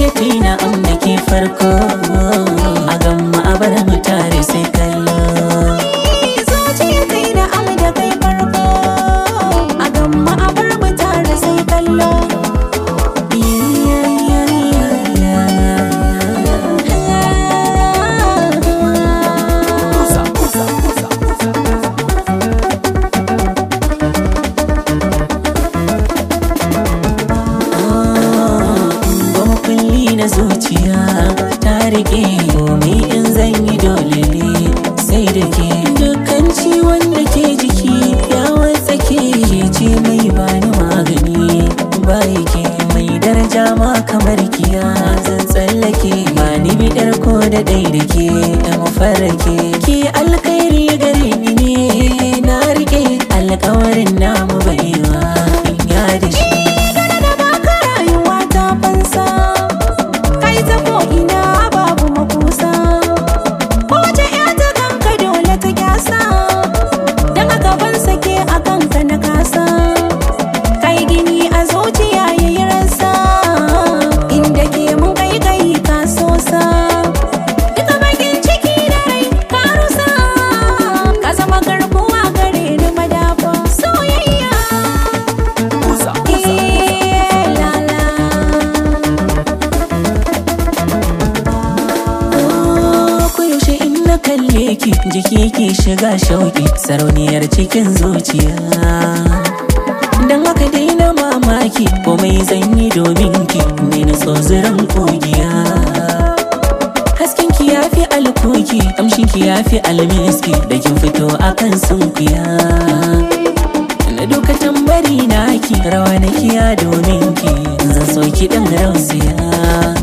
kai na da ke farko a gamma a bar mu tare sai kallo. Zuciya kai na da kai farko a gamma a bar mu tare sai kallo. Na zuciya ta rike komai in zan yi dole ne sai da ke. Dukkan ciwon da ke jiki ya watsake ke ce mai bani magani. Bayi ke mai daraja ma kamar kiya zan tsallake ba ni bidar ko da ɗai da ke da mafarake. Ke alkhairi gare ni ne na rike alkawarin namu baiwa in ya da shi. Kalle ki jiki ki shiga shauki sarauniyar cikin zuciya. Dan haka daina mamaki komai zan yi domin ki ne na tsoziran kogiya. Hasken ki yafi alkoki kamshin ki yafi almiski da kin fito akan sunkuya. Na duka tambari naki rawa na kiya domin ki zan so ki dan rausiya.